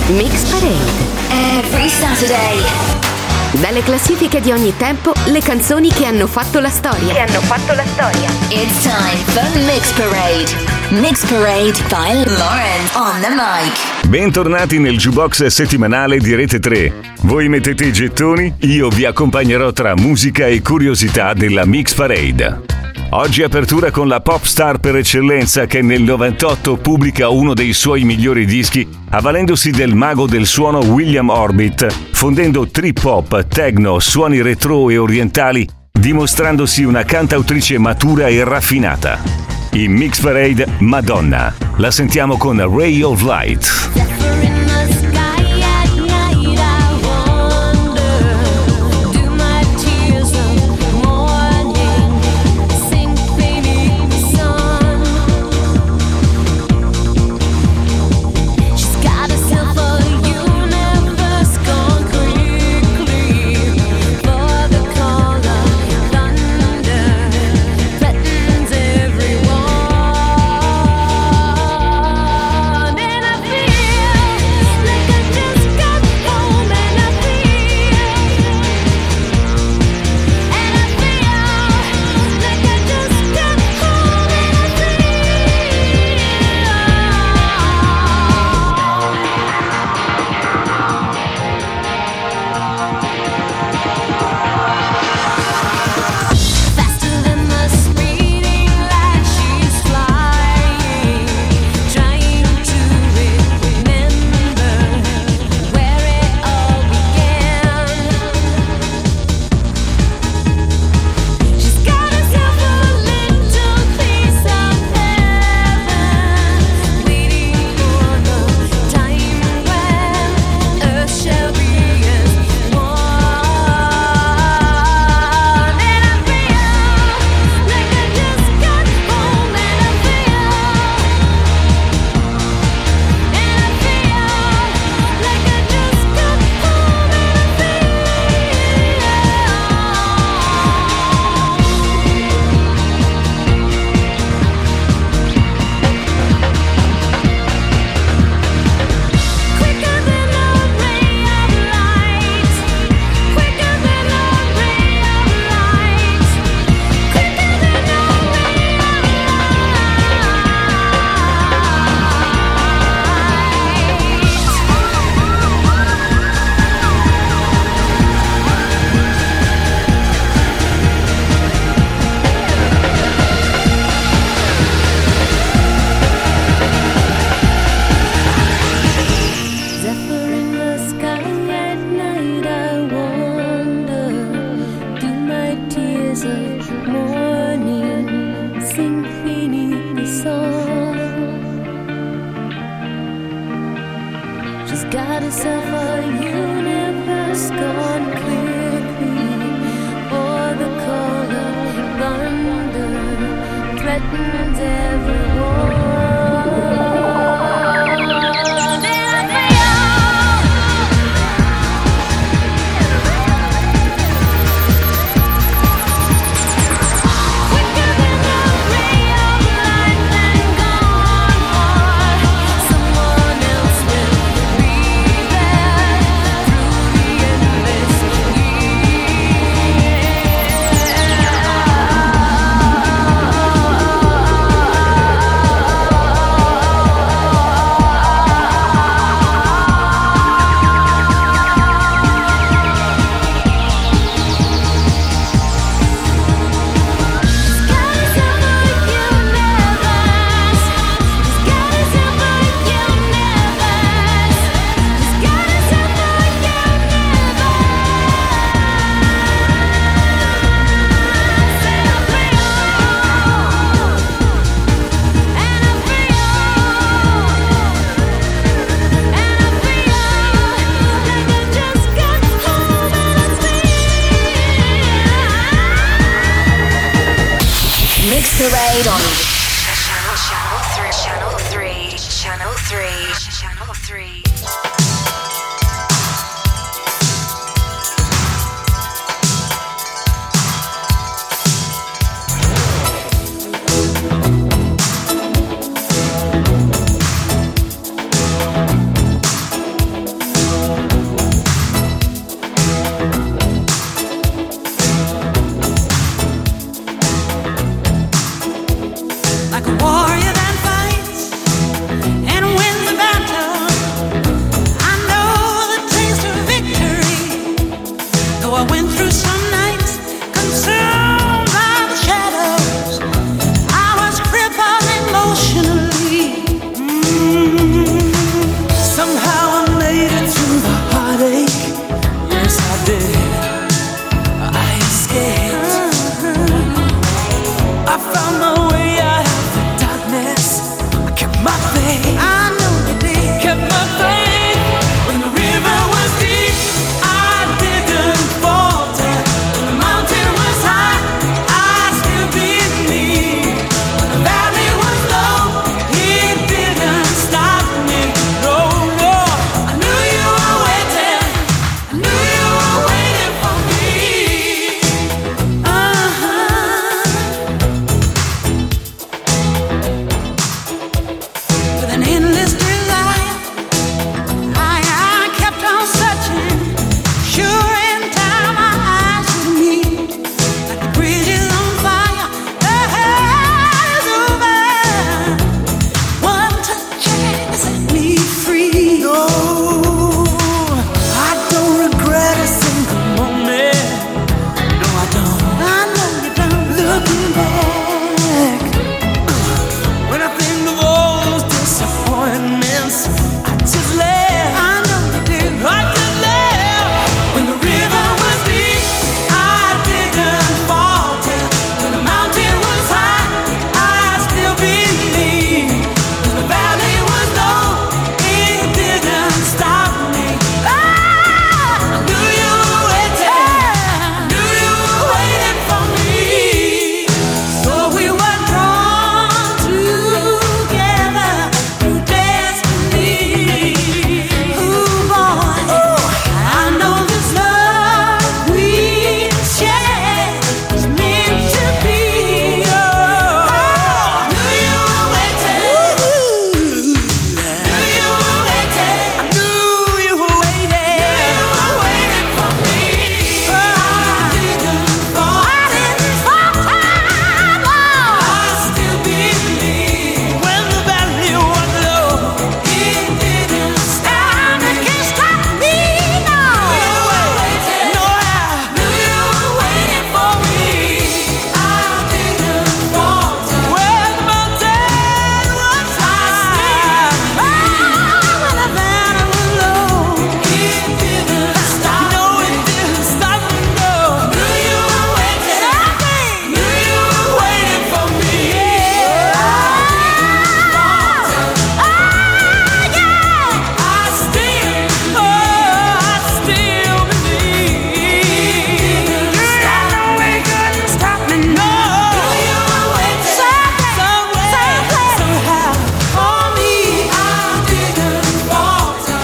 Mix Parade. Every Saturday. Dalle classifiche di ogni tempo, le canzoni che hanno fatto la storia. It's time for Mix Parade. Mix Parade by Lauren on the mic. Bentornati nel jukebox settimanale di Rete 3. Voi mettete i gettoni, io vi accompagnerò tra musica e curiosità della Mix Parade. Oggi apertura con la pop star per eccellenza che nel 98 pubblica uno dei suoi migliori dischi avvalendosi del mago del suono William Orbit, fondendo trip hop, techno, suoni retro e orientali, dimostrandosi una cantautrice matura e raffinata. In Mix Parade, Madonna. La sentiamo con Ray of Light.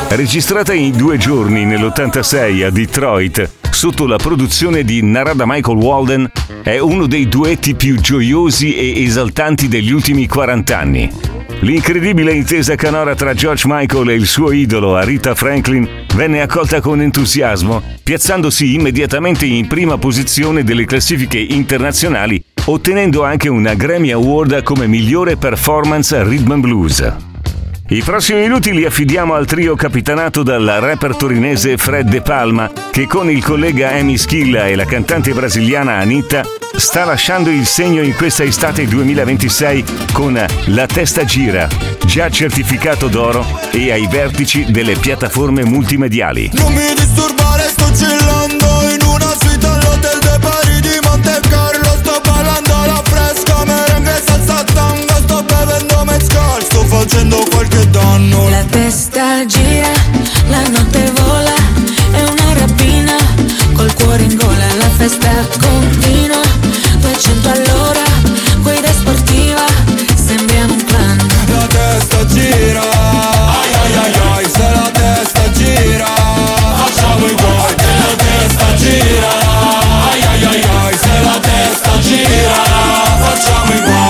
Registrata in 2 giorni nell'86 a Detroit, sotto la produzione di Narada Michael Walden, è uno dei duetti più gioiosi e esaltanti degli ultimi 40 anni. L'incredibile intesa canora tra George Michael e il suo idolo Aretha Franklin venne accolta con entusiasmo, piazzandosi immediatamente in prima posizione delle classifiche internazionali, ottenendo anche una Grammy Award come migliore performance rhythm and blues. I prossimi minuti li affidiamo al trio capitanato dal rapper torinese Fred De Palma, che con il collega Amy Schilla e la cantante brasiliana Anitta sta lasciando il segno in questa estate 2026 con La testa gira, già certificato d'oro e ai vertici delle piattaforme multimediali. Non mi disturbare, sto chillando in una suite all'hotel de Paris di Monte Carlo. Sto ballando alla fresca, merengue salsa tango. Sto bevendo mezcal, sto facendo qualche danno. La testa gira, la notte vola, è una rapina, col cuore in gola, la festa continua, 200 all'ora, guida sportiva, sembriamo un clan. La testa gira, ai ai ai ai, se la testa gira, facciamo i guai. La testa gira, ai ai ai ai, se la testa gira, facciamo i guai.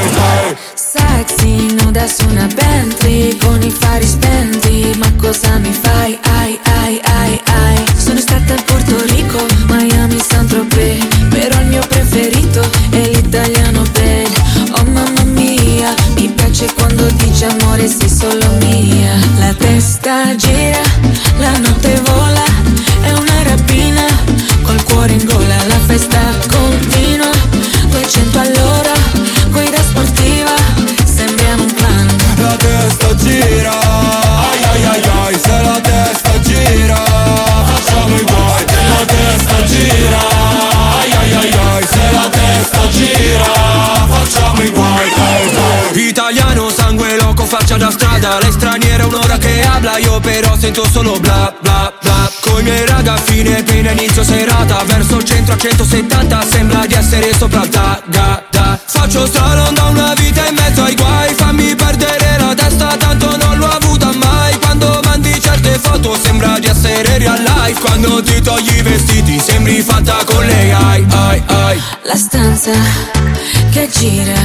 Sexy, nuda su una Bentley, con i fari spenti, ma cosa mi fai? Ai ai ai ai. Sono stata a Porto Rico, Miami, Saint-Tropez, però il mio preferito è l'italiano bel. Oh mamma mia, mi piace quando dici amore sei solo mia. La testa gira, la notte vola, è una rapina, col cuore in gola, la festa continua, 200 all'ora, guida sportiva, sembriamo un clan. La testa gira, ai ai ai ai, se la testa gira, facciamo i guai. La testa gira, ai ai ai ai, se la testa gira, facciamo i guai. Italiano, sangue loco, faccia da strada. Lei straniera, un'ora che habla, io però sento solo bla bla bla. Coi miei raga, fine pena, inizio serata, verso il centro a 170, sembra di essere sopra da da da. Faccio slalom da una vita in mezzo ai guai, fammi perdere la testa, tanto non l'ho avuta mai. Quando mandi certe foto sembra di essere real life, quando ti togli i vestiti sembri fatta con lei, ai ai ai. La stanza che gira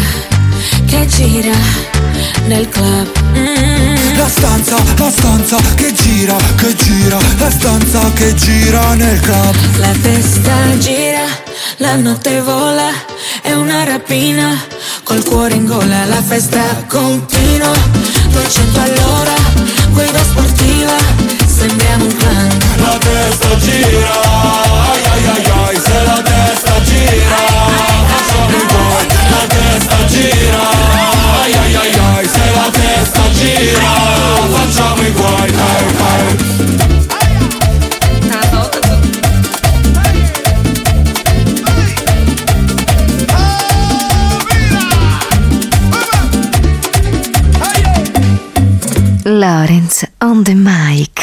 nel club. La stanza che gira, la stanza che gira nel club. La testa gira, la notte vola, è una rapina, col cuore in gola, la festa continua, 200 all'ora, guida sportiva, sembriamo un clan. La testa gira, ai ai ai ai, se la testa gira, facciamo i guai. La testa gira, ai ai ai ai, se la testa gira, facciamo i guai. Lawrence on the mic.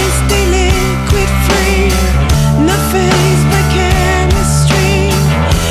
Nothing's but chemistry.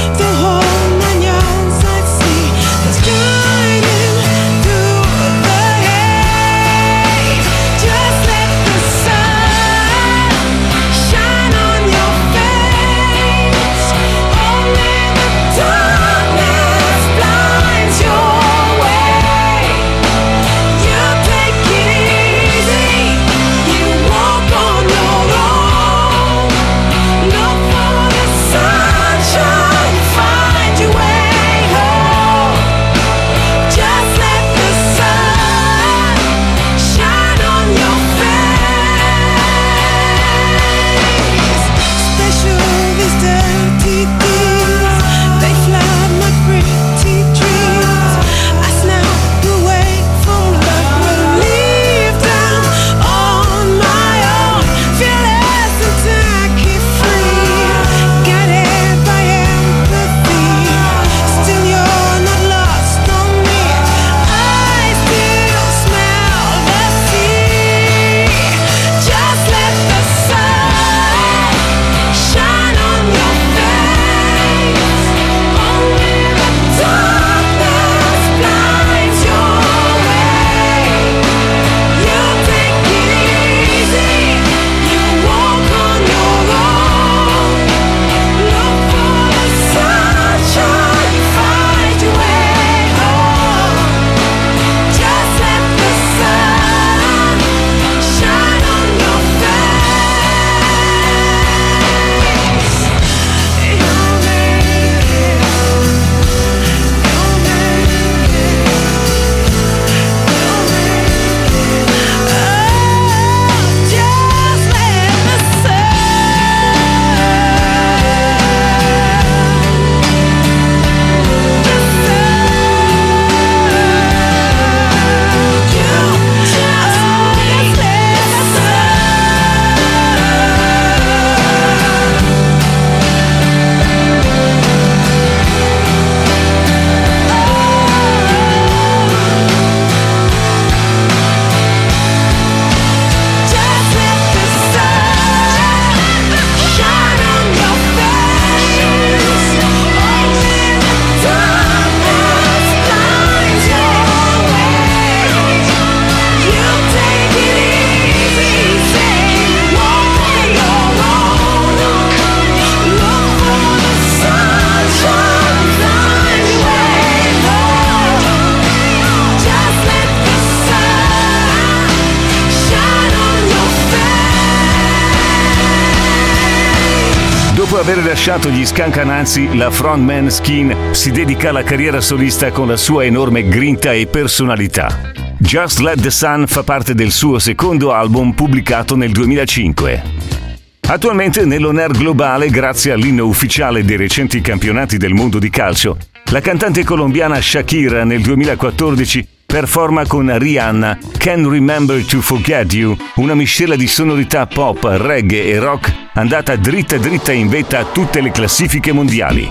Dopo aver lasciato gli Scancanansi, la frontman Skin si dedica alla carriera solista con la sua enorme grinta e personalità. Just Let the Sun fa parte del suo secondo album pubblicato nel 2005. Attualmente nell'on air globale, grazie all'inno ufficiale dei recenti campionati del mondo di calcio, la cantante colombiana Shakira nel 2014 performa con Rihanna Can't Remember to Forget You, una miscela di sonorità pop, reggae e rock andata dritta dritta in vetta a tutte le classifiche mondiali.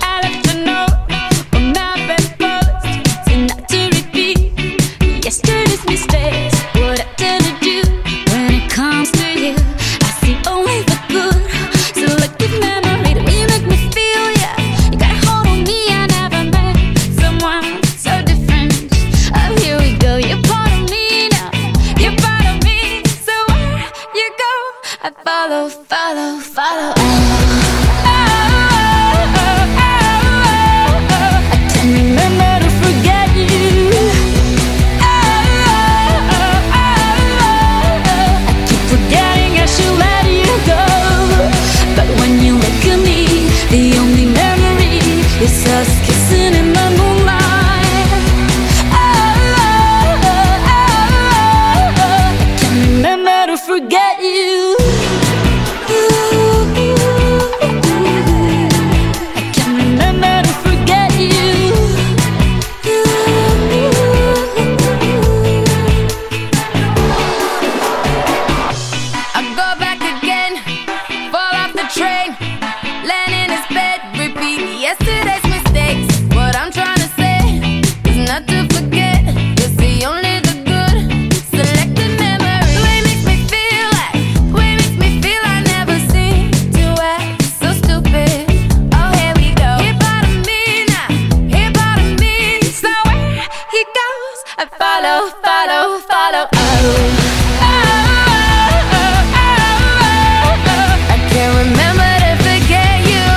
Follow, follow, follow. I can't remember to forget you. I keep forgetting I should let you go. But when you look at me, the only memory is us kissing in the moonlight. I can't remember to forget you. Follow, follow, follow. I can't remember to forget you.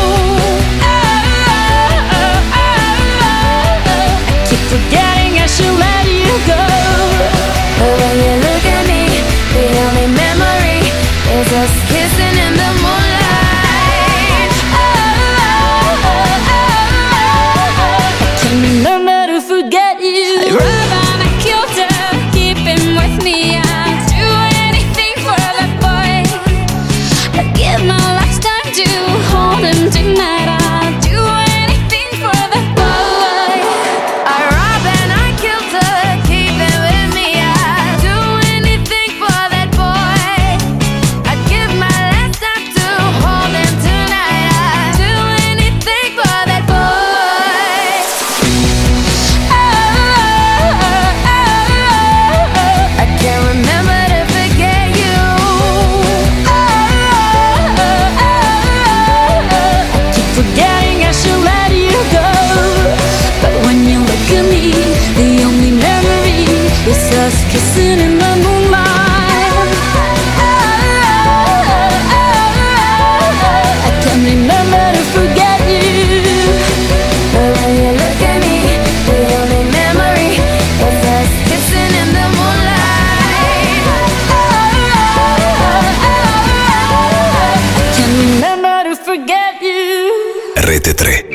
I keep forgetting I should let you go. But when you look at me, the only memory is us kissing in the moonlight. I can't remember to forget you. Tonight I'll do anything for that boy. I robbed and I killed to keep him with me. I'd do anything for that boy. I'd give my last time to hold him tonight. I'd do anything for that boy. I can't remember to forget you. Forgetting I should let you go. But when you look at me, the only memory is us kissing in the moonlight. I can't remember to forget you. But when you look at me, the only memory is us kissing in the moonlight. I can't remember to forget you. Rete 3.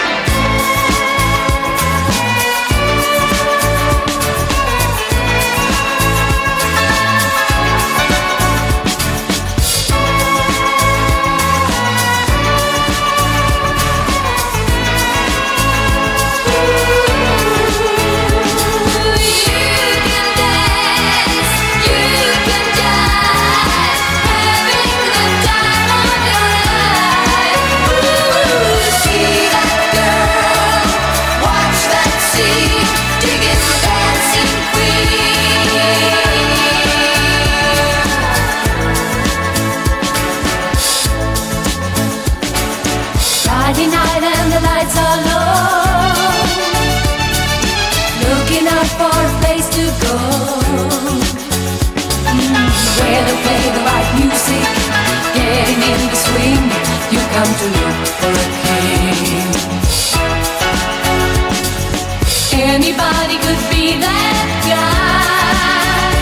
Friday night and the lights are low, looking out for a place to go, where they play the right music, getting in the swing. You come to look for a king. Anybody could be that guy.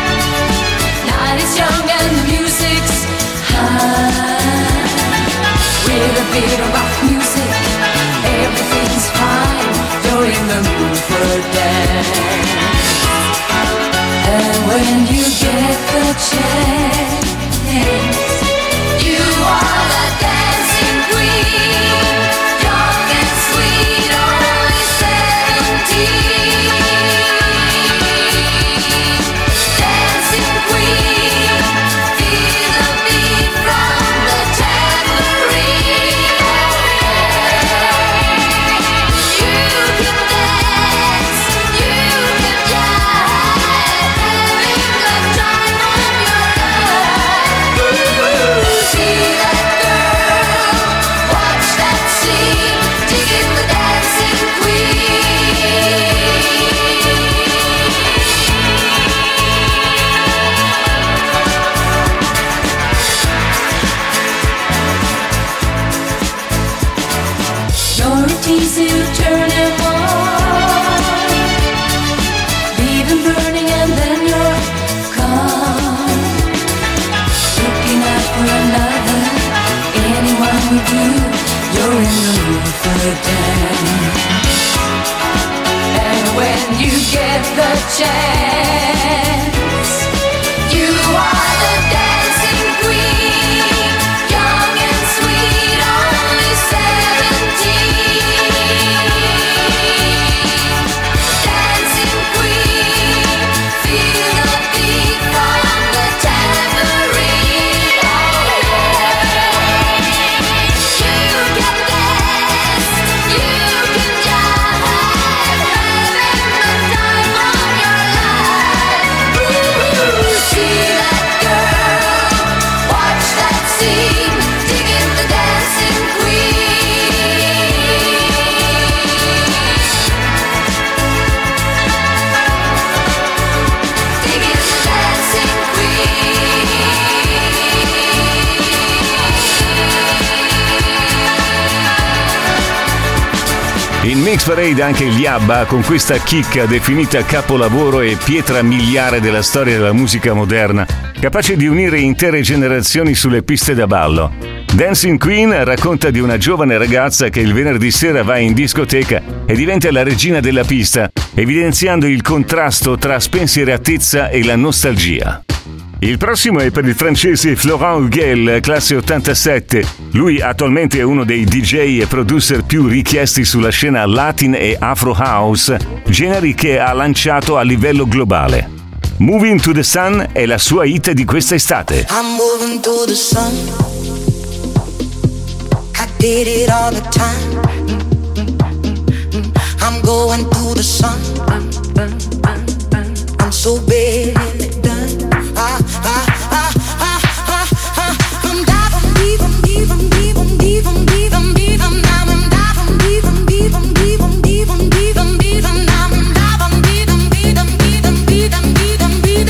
Night is young and the music's high. With a beat of rock music. Everything's fine. You're in the mood for a dance. And when you get the chance, you are the dancing queen, young and sweet, only 17. Dancing queen, feel the beat from the tambourine. You can dance, you can jive, having the time of your life. See that girl, watch that scene, digging the dancing queen. You're a teaser, you turn him on, leave him burning and then you're gone. Looking out for another, anyone would do. You're in the mood for a dance. And when you get the chance, you are the dancing queen, young and sweet, only 17. Dancing queen, feel the beat from the tambourine. You can dance, you can jive, having the time of your life. Ooh, see that girl, watch that scene, digging the dancing queen. Digging the dancing In Mix Parade anche gli ABBA con questa chicca definita capolavoro e pietra miliare della storia della musica moderna, capace di unire intere generazioni sulle piste da ballo. Dancing Queen racconta di una giovane ragazza che il venerdì sera va in discoteca e diventa la regina della pista, evidenziando il contrasto tra spensieratezza e la nostalgia. Il prossimo è per il francese Florent Huguel, classe 87. Lui attualmente è uno dei DJ e producer più richiesti sulla scena Latin e Afro House, generi che ha lanciato a livello globale. Moving to the Sun è la sua hit di quest'estate. I'm moving to the sun. I did it all the time. I'm going to the sun. I'm so bad and it done. I'm diving deep, I'm deep, I'm deep, I'm deep, I'm deep, I'm deep, I'm diving deep, I'm deep, I'm deep, I'm deep, I'm deep, I'm deep, I'm diving deep, I'm deep, I'm deep, I'm deep, I'm deep, I'm deep,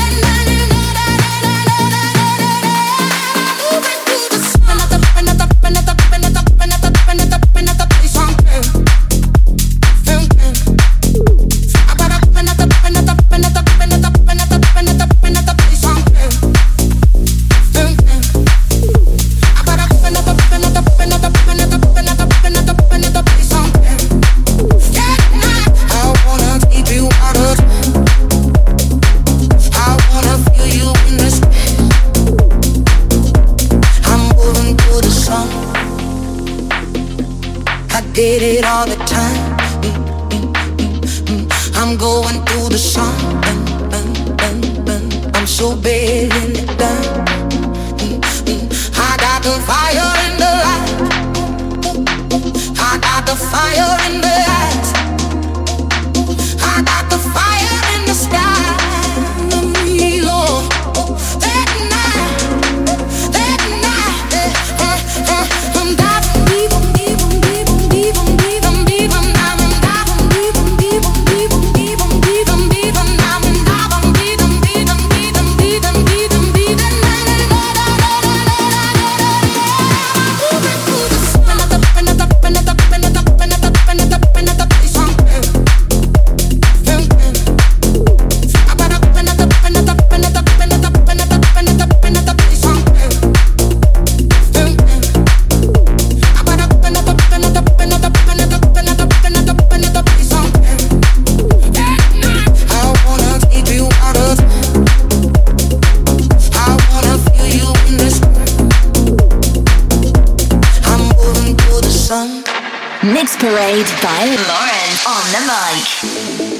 did it all the time. I'm going through the sun. I'm so bad in it done. I got the fire in the light. I got the fire in the eyes. I got the fire in the sky. Lord, that night, I'm diving deep, I'm deep, I'm deep, I'm deep, I'm deep, I'm deep, I'm diving deep, I'm deep, I'm deep, I'm deep, I'm deep, I'm deep, I'm diving deep, I'm deep, I'm deep, I'm deep, I'm deep, I'm deep, I'm deep, Mix Parade by Lauren on the mic.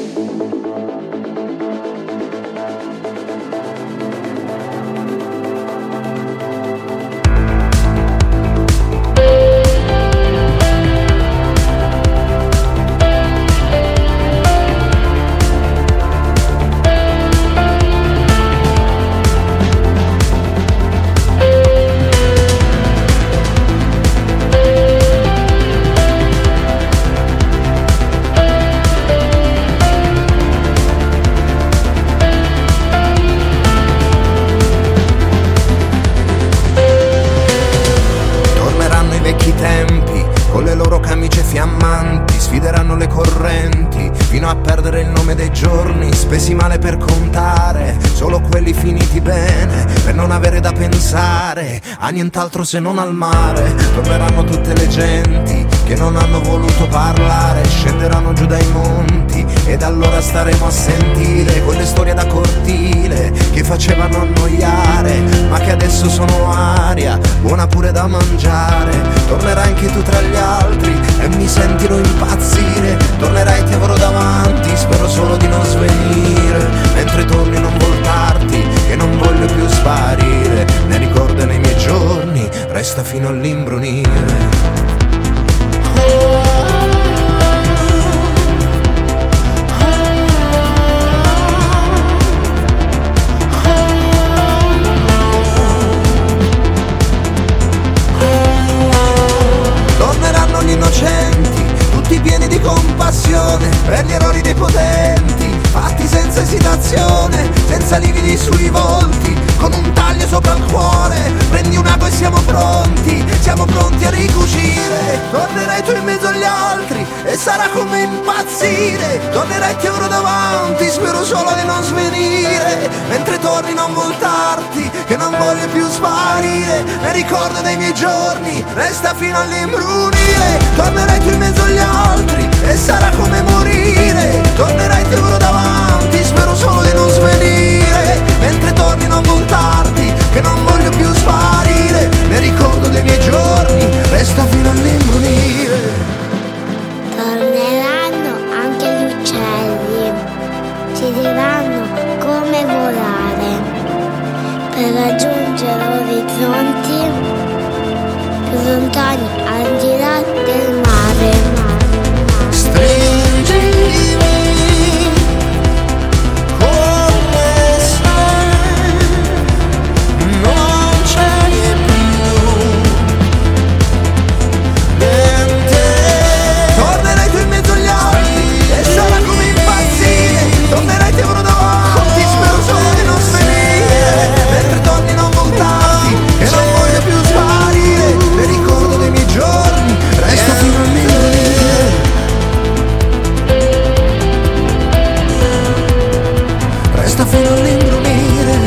Sfideranno le correnti fino a perdere il nome dei giorni spesi male per contare solo quelli finiti bene, per non avere da pensare a nient'altro se non al mare. Torneranno tutte le genti che non hanno voluto parlare, scenderanno giù dai monti ed allora staremo a sentire quelle storie da cortile che facevano annoiare ma che adesso sono aria buona pure da mangiare. Tornerai anche tu tra gli altri e mi sentirò impazzire, tornerai ti avrò davanti, spero solo di non svenire, mentre torni non voltarti che non voglio più sparire, ne ricordo nei miei giorni, resta fino all'imbrunire. Torneranno gli innocenti, tutti pieni di compassione per gli errori dei potenti, fatti senza esitazione, senza lividi sui volti, con un taglio sopra il cuore. Prendi un ago e siamo pronti a ricucire. Tornerai tu in mezzo agli altri e sarà come impazzire, tornerai ti avrò davanti, spero solo di non svenire, mentre torni non voltarti che non voglio più sparire, ne ricordo dei miei giorni, resta fino all'imbrunire. Tornerai tu in mezzo agli altri e sarà come morire, tornerai ti avrò davanti, spero solo di non svenire, mentre torni non voltarti che non voglio più sparire, ne ricordo dei miei giorni, resta fino all'imbrunire. Torneranno anche gli uccelli, ci diranno come volare per raggiungere orizzonti più lontani al di là del mare. Stringimi come sai, non c'è più niente. Tornerai tu in mezzo agli altri e sarà come impazzire, tornerai ti avrò davanti, spero solo di non svenire, mentre torni non voltarti e non voglio più sparire, ne ricordo dei miei giorni, resta fino all'imbrunire. Resta fino all'imbrunire.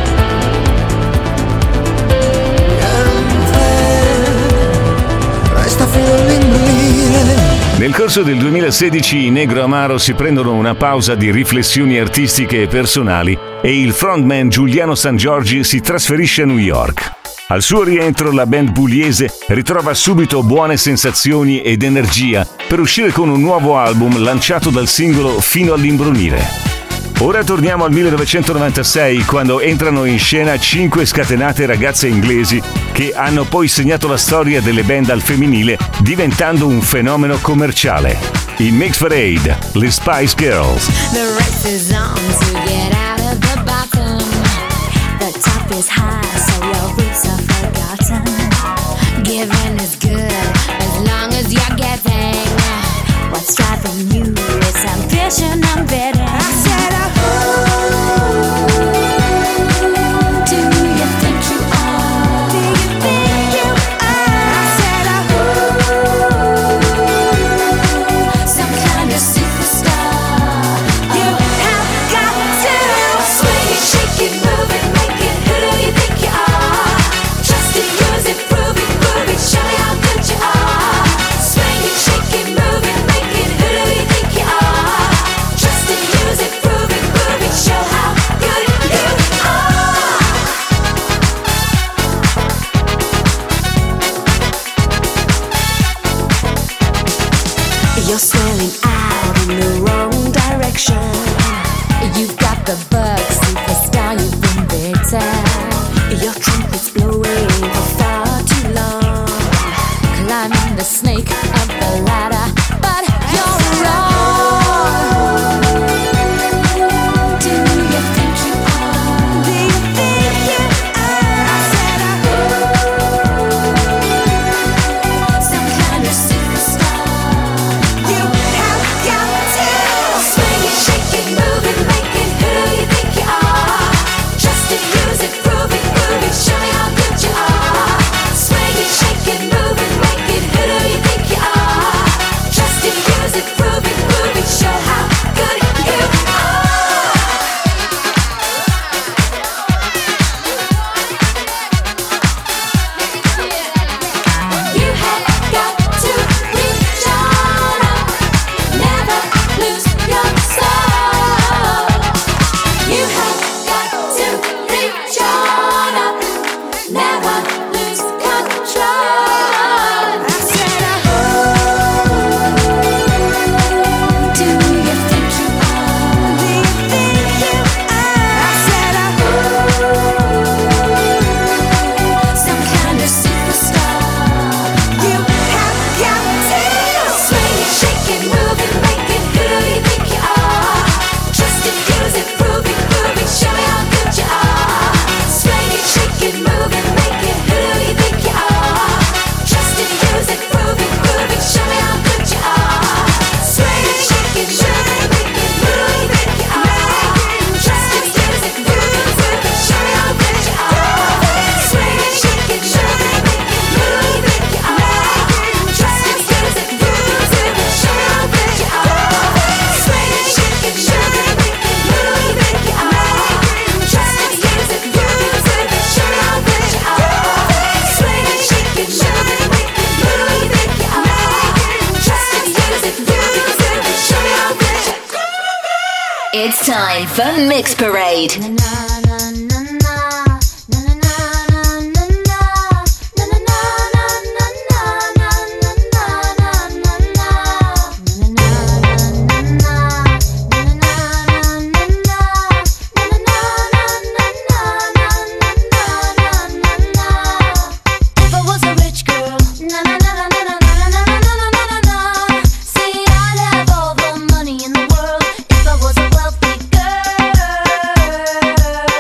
Resta fino all'imbrunire. Nel corso del 2016 i Negro Amaro si prendono una pausa di riflessioni artistiche e personali e il frontman Giuliano Sangiorgi si trasferisce a New York. Al suo rientro la band pugliese ritrova subito buone sensazioni ed energia per uscire con un nuovo album lanciato dal singolo Fino all'imbrunire. Ora torniamo al 1996, quando entrano in scena 5 scatenate ragazze inglesi che hanno poi segnato la storia delle band al femminile, diventando un fenomeno commerciale. In Mix Parade, le Spice Girls. The race is on to get out of the bottom. The top is high, so your roots are forgotten. Giving is good as long as you're getting. What's driving you is ambition and bidding. I said, do you think you are? Do you think you are? I said, some kind of superstar. You have got to swing it, shake it, move it, make it. Who do you think you are? Just to use it, prove it, show me how good you are. You're smelling out in the wrong direction. You've got the bug, superstar, you've been bitten. Your trumpet's blowing for far too long, climbing the snake up the ladder, but you're wrong. Do you think you are? Do you think you are? I said some kind of superstar. You have got to swing it, shake it, move it, make it. Who do you think you are? Just to use it, prove it, show me how good you are. Swing it, shake it, move it, make it. Who do you think you are? Just to use it, prove it, show how good you are. You have got to reach on up, never lose your soul. You have got to reach on up, never lose control. I said, do you think you are? Do you think you are? I said, some kind of superstar. You have got to swing it, shake it, move it, make it. Who do you think you are? Just to use it, prove it, show me how good you are. Swing it, shake it, move it, make it. Who do you think you are? Just to use it, prove it, show me how good you are. Swing it, shake it, move it, make it. Who do you think you are? Just to use it, prove it, show me how good you are. Swing it, shake it, move it, make it. Who do you think you are? Just to use it, prove it, show me how good you are. Swing it, shake it, move it, make it. Who do you think you are? Just to use it, prove it, show me how good you are. Swing it, shake it, move it, make it. Who do you think you are? Just to use it, prove it, show me how good you are. It's time for Mix Parade. If I was a rich girl, na na na na na na na na na na na. See, I'd have all the money in the world. If I was a wealthy girl,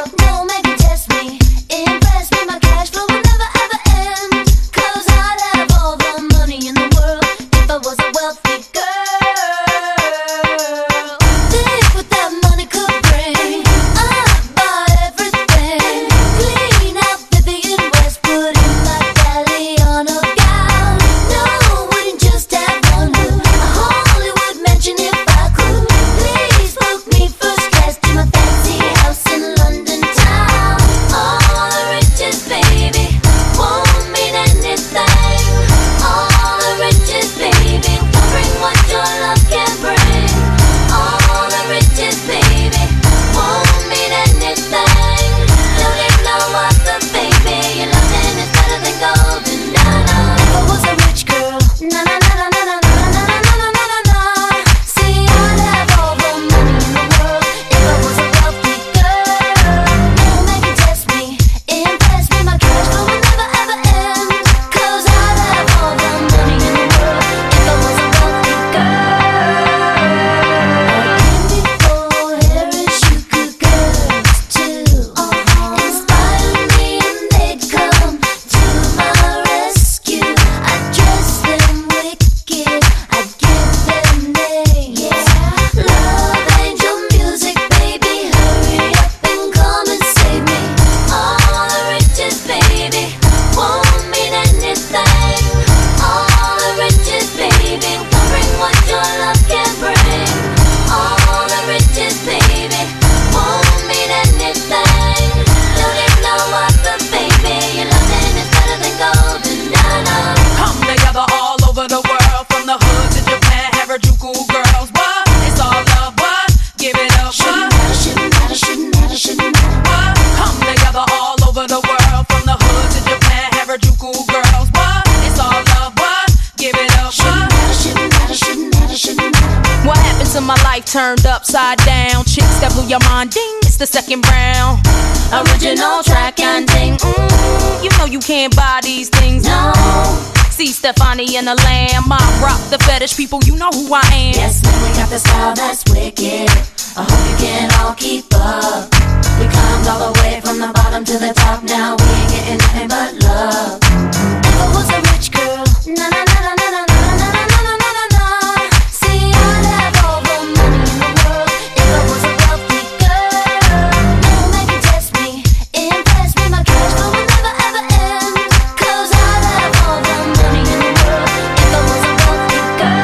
parts of my life turned upside down. Chicks that blew your mind, ding, it's the second round. Original track and ding, you know you can't buy these things, no. See Stefani and the Lamb, I rock the fetish people, you know who I am. Yes, man, we got the style that's wicked. I hope you can all keep up. We climbed all the way from the bottom to the top. Now we ain't getting nothing but love. If I was a rich girl, na na na na na na na na na na na na. See, I'd have all the money in the world. If I was a wealthy girl, never make you test me, impress me. My cash flow will never ever end. 'Cause I'd have all the money in the world. If I was a wealthy girl.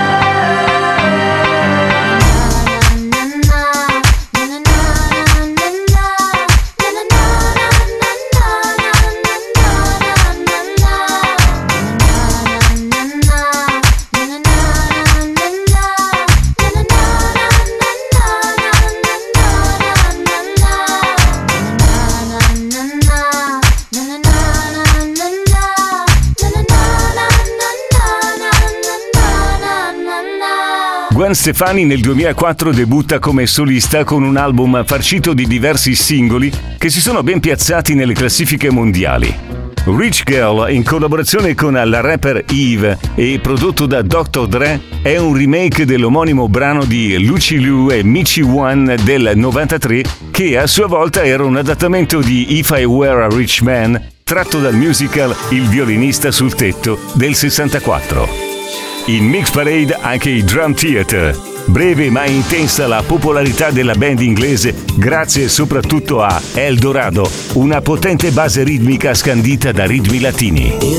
Gwen Stefani nel 2004 debutta come solista con un album farcito di diversi singoli che si sono ben piazzati nelle classifiche mondiali. Rich Girl, in collaborazione con la rapper Eve e prodotto da Dr. Dre, è un remake dell'omonimo brano di Lucy Liu e Michi One del 93, che a sua volta era un adattamento di If I Were a Rich Man, tratto dal musical Il violinista sul tetto del 64. In Mix Parade anche i Drum Theater. Breve ma intensa la popolarità della band inglese grazie soprattutto a El Dorado, una potente base ritmica scandita da ritmi latini.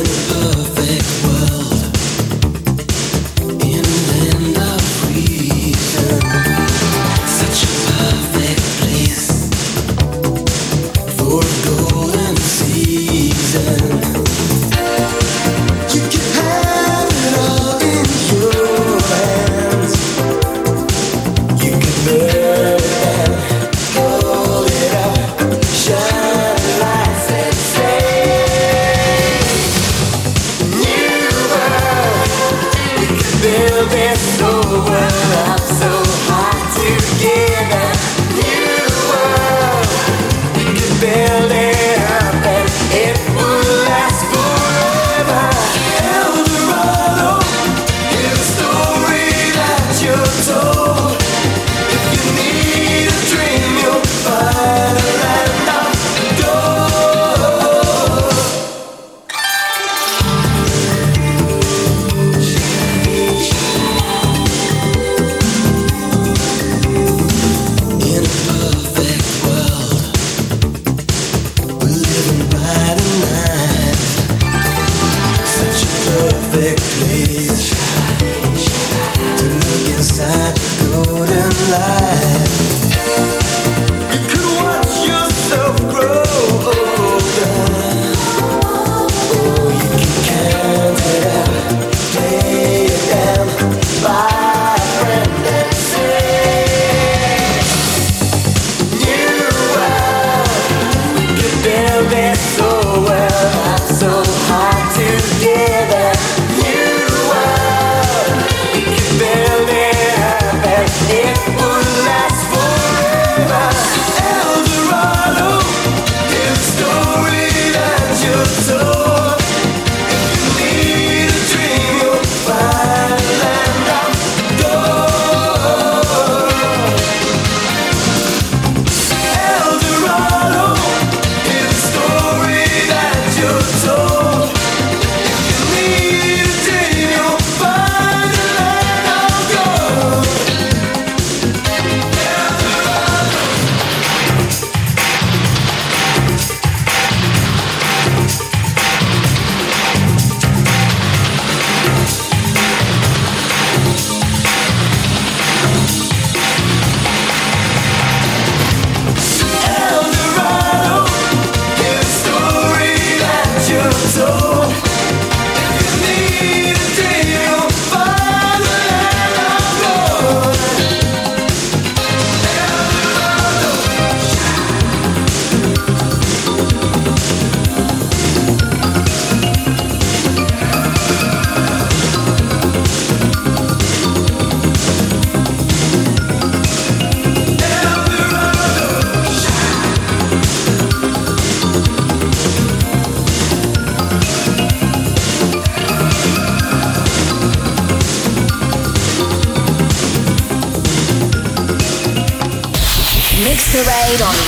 Mix Parade on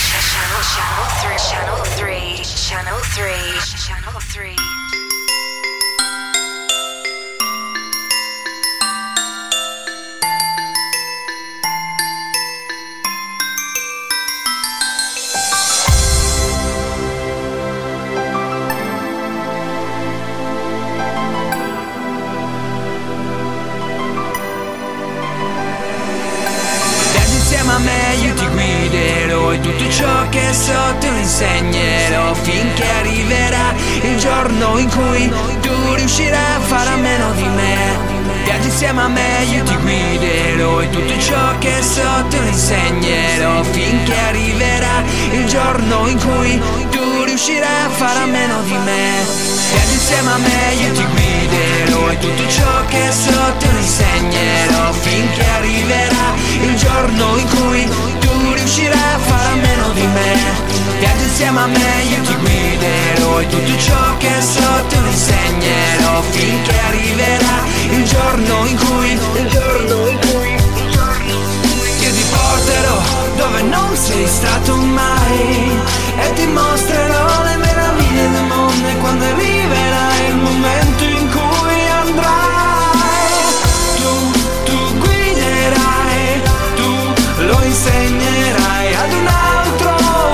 Channel 3. Insieme a me io ti guiderò e tutto ciò che so te lo insegnerò, finché arriverà il giorno in cui tu riuscirai a fare a meno di me. Viaggi insieme a me, io ti guiderò e tutto ciò che so te lo insegnerò, finché arriverà il giorno in cui tu riuscirai a fare a meno di me. Viaggi insieme a me, io ti guiderò e tutto ciò che so te lo insegnerò, finché arriverà il giorno in cui tu riuscirai a fare a meno di me. Viaggi insieme a me, io ti guiderò e tutto ciò che so te lo insegnerò, finché arriverà il giorno in cui io ti porterò dove non sei stato mai e ti mostrerò le meraviglie del mondo, e quando arriverà il momento in cui andrai tu guiderai, tu lo insegnerai ad un altro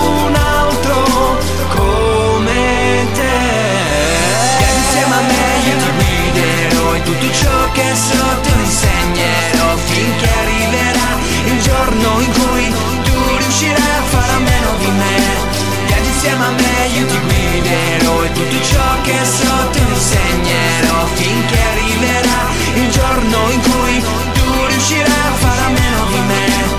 come te. Vieni insieme a me, io ti guiderò e tutto ciò che so te lo insegnerò, finché arriverà il giorno in cui tu riuscirai a fare a meno di me. Vieni insieme a me, io ti guiderò e tutto ciò che so te lo insegnerò, finché arriverà il giorno in cui tu riuscirai a fare a meno di me.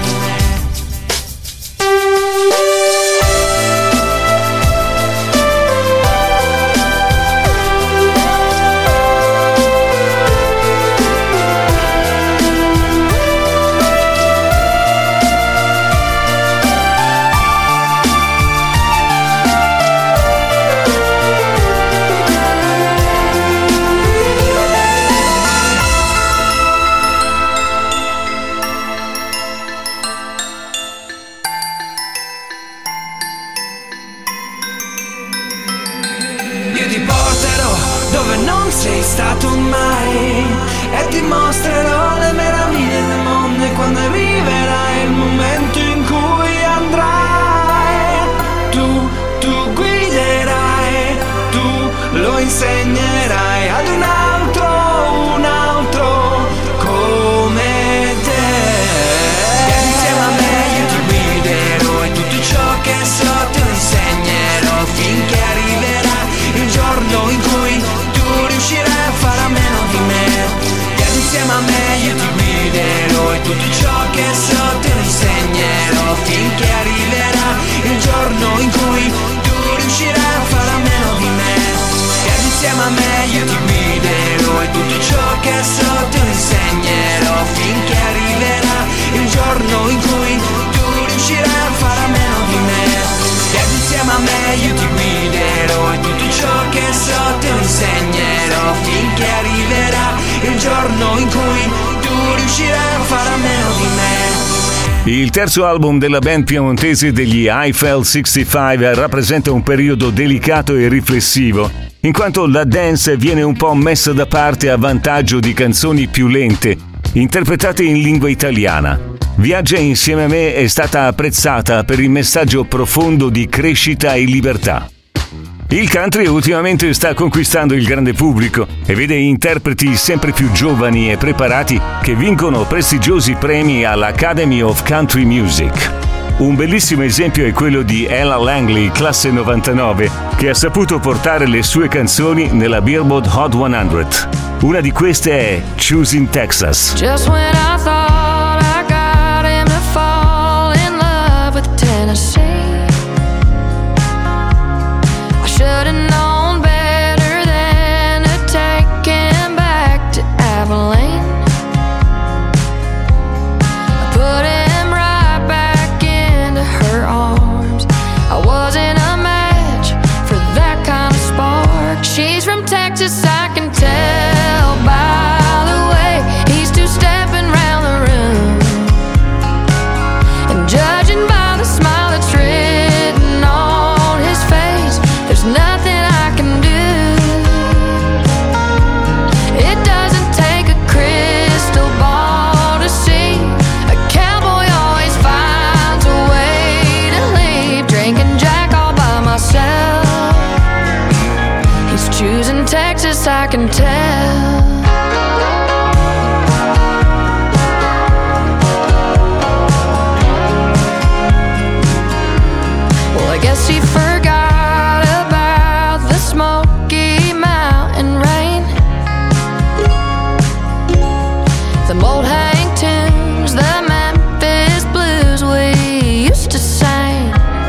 Sei stato mai e ti mostrerò le meraviglie del mondo, e quando arriverà il momento in cui andrai tu guiderai, tu lo insegnerai ad un altro come te. Vieni insieme a me, io ti guiderò e tutto ciò che so te lo insegnerò, finché arriverà il giorno in cui riuscirai a fare a meno di me. Vieni insieme a me, io ti guiderò e tutto ciò che so te lo insegnerò, finché arriverà il giorno in cui tu riuscirai a fare a meno di me. Vieni insieme a me, io ti guiderò e tutto ciò che so te lo insegnerò, finché arriverà il giorno in cui tu riuscirai a fare a meno di me. Vieni insieme a me, io ti guiderò e tutto ciò che so te lo insegnerò, finché arriverà il giorno in cui tu riuscirai a fare a meno di me. Il terzo album della band piemontese degli Eiffel 65 rappresenta un periodo delicato e riflessivo, in quanto la dance viene un po' messa da parte a vantaggio di canzoni più lente, interpretate in lingua italiana. Viaggia insieme a me è stata apprezzata per il messaggio profondo di crescita e libertà. Il country ultimamente sta conquistando il grande pubblico e vede interpreti sempre più giovani e preparati che vincono prestigiosi premi all'Academy of Country Music. Un bellissimo esempio è quello di Ella Langley, classe 99, che ha saputo portare le sue canzoni nella Billboard Hot 100. Una di queste è Choosing Texas. Just when I thought I got him to fall in love with Tennessee, I should have known better than to take him back to Abilene. I put him right back into her arms. I wasn't a match for that kind of spark. She's from Texas, I can tell by the way he's two-stepping round the room. And judging by Texas, I can tell. Well, I guess he forgot about the Smoky Mountain rain, the old Hank tunes, the Memphis blues we used to sing.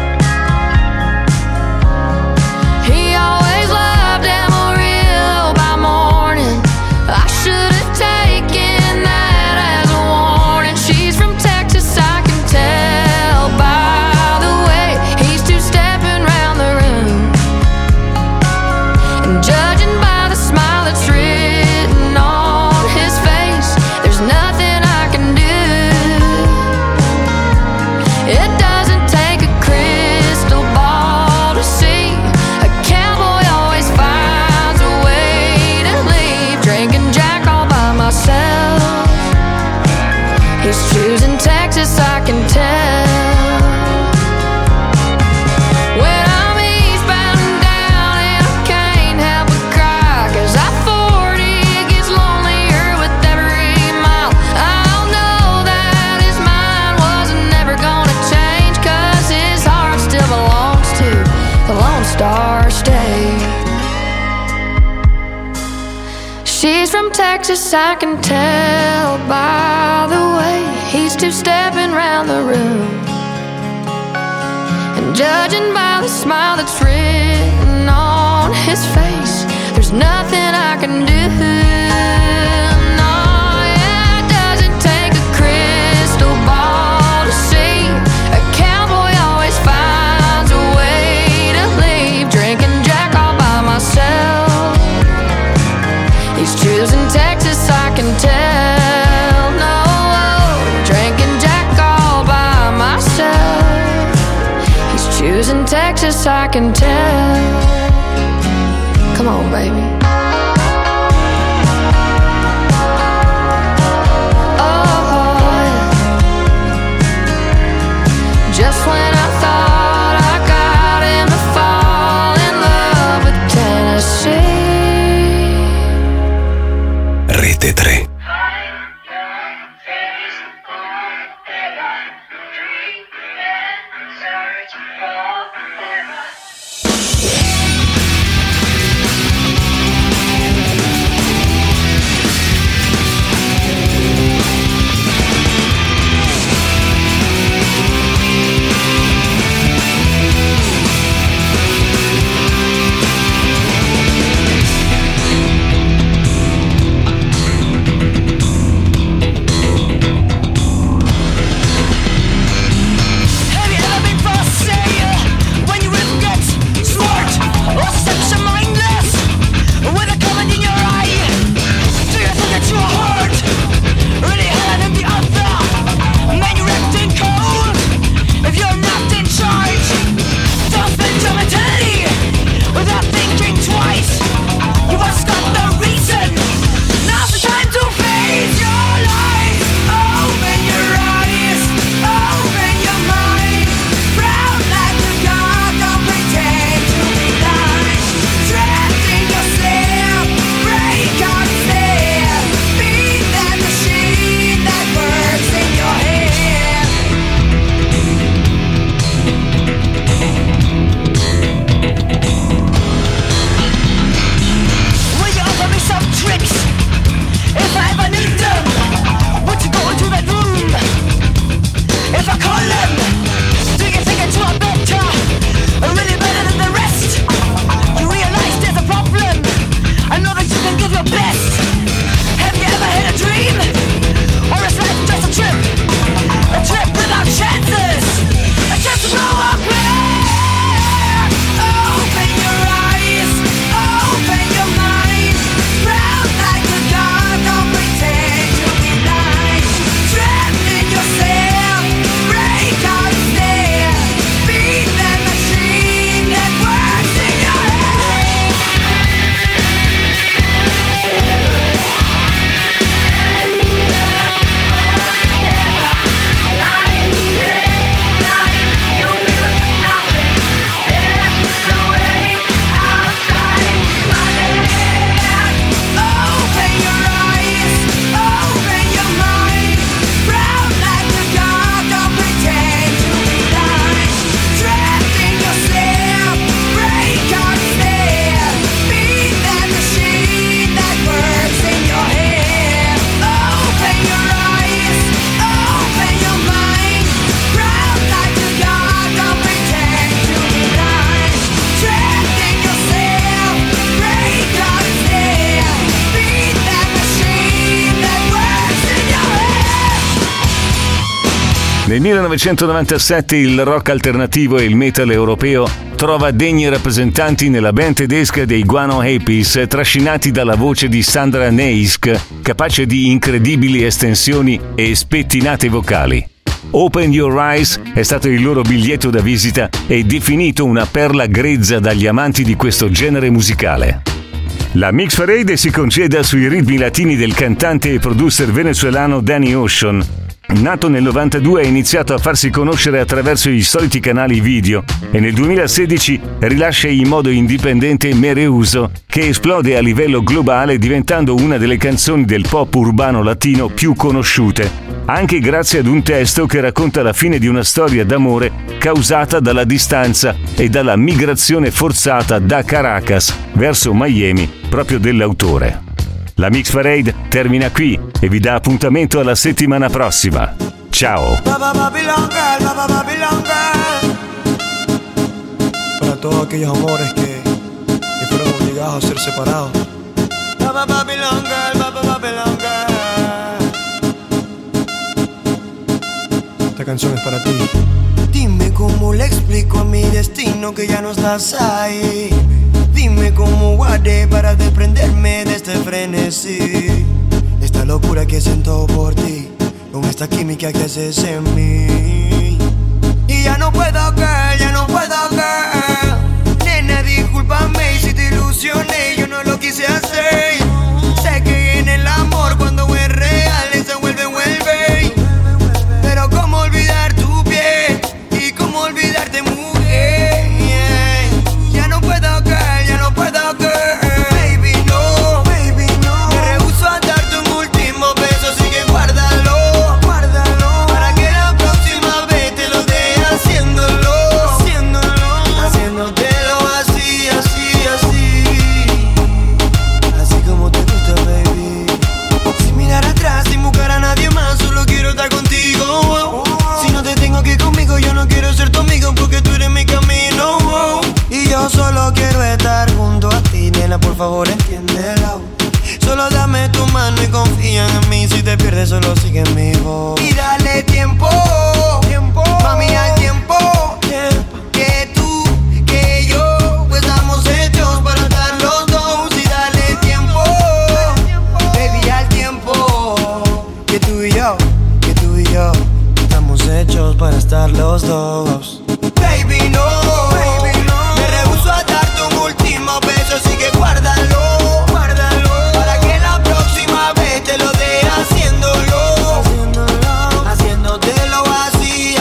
He always loved Amarillo by morning. I should have taken that as a warning. She's from Texas, I can tell by the way he's two-stepping round the room, and judging by the smile that's written on his face, there's nothing I can do. It doesn't take a crystal ball to see. A cowboy always finds a way to leave. Drinking Jack all by myself. He's choosing Texas, I can tell. When I'm eastbound and down and I can't help but cry, 'cause I-40 gets lonelier with every mile. I'll know that his mind wasn't never gonna change, 'cause his heart still belongs to the Lone Star State. She's from Texas, I can tell by the way he's two-stepping round the room, and judging by the smile that's written on his face, there's nothing I can do. No, yeah, it doesn't take a crystal ball to see. A cowboy always finds a way to leave. Drinking Jack all by myself. He's choosing Texas, I can tell. No, drinking Jack all by myself. He's choosing Texas, I can tell. Come on, baby. Oh, yeah. Just when I thought I got him to fall in love with Tennessee. Rete 3. Nel 1997 il rock alternativo e il metal europeo trova degni rappresentanti nella band tedesca dei Guano Apes, trascinati dalla voce di Sandra Neisk, capace di incredibili estensioni e spettinate vocali. Open Your Eyes è stato il loro biglietto da visita e definito una perla grezza dagli amanti di questo genere musicale. La Mix Parade si conceda sui ritmi latini del cantante e producer venezuelano Danny Ocean. Nato nel 92 ha iniziato a farsi conoscere attraverso i soliti canali video e nel 2016 rilascia in modo indipendente Mereuso, che esplode a livello globale diventando una delle canzoni del pop urbano latino più conosciute, anche grazie ad un testo che racconta la fine di una storia d'amore causata dalla distanza e dalla migrazione forzata da Caracas verso Miami, proprio dell'autore. La Mix Parade termina qui e vi dà appuntamento alla settimana prossima. Ciao! Para todos aquellos amores que fueron obligados a ser separados. Esta canción es para ti. Dime cómo le explico a mi destino que ya no estás ahí. Dime cómo guardé para desprenderme de este frenesí. Esta locura que siento por ti, con esta química que haces en mí. Y ya no puedo, girl, ya no puedo, girl. Nena, discúlpame si te ilusioné, yo no lo quise hacer. Sé que en el amor cuando es real se vuelve. Pero cómo olvidar tu piel y cómo olvidarte, mujer. Ya no puedo, girl, ya no puedo, girl. Baby, no, me rehúso a darte un último beso, así que guárdalo, para que la próxima vez te lo dé haciéndolo, haciéndotelo así, así como te gusta, baby. Sin mirar atrás, sin buscar a nadie más, solo quiero estar contigo. Si no te tengo aquí conmigo, yo no quiero ser tu amigo, porque tú eres mi camino. Y yo solo quiero estar junto a ti, nena, por favor entiéndelo. Solo dame tu mano y confía en mí. Si te pierdes, solo sigue mi voz. Y dale tiempo, mami, al tiempo. Que tú, que yo, pues estamos hechos para estar los dos. Y dale tiempo, baby, al tiempo. Que tú y yo, estamos hechos para estar los dos. Baby, no. A darte un último beso, así que guárdalo, para que la próxima vez te lo dé haciéndolo, haciéndotelo así,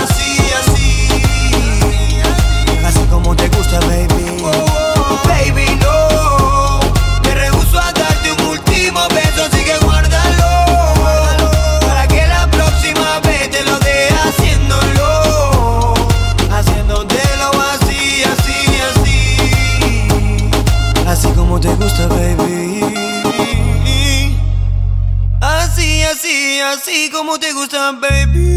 así como te gusta, baby. Baby, no, me rehuso a darte un último beso, así que guárdalo, para que la próxima vez te lo dé haciéndolo, haciéndotelo así, así como te gusta, baby. Así como te gusta, baby.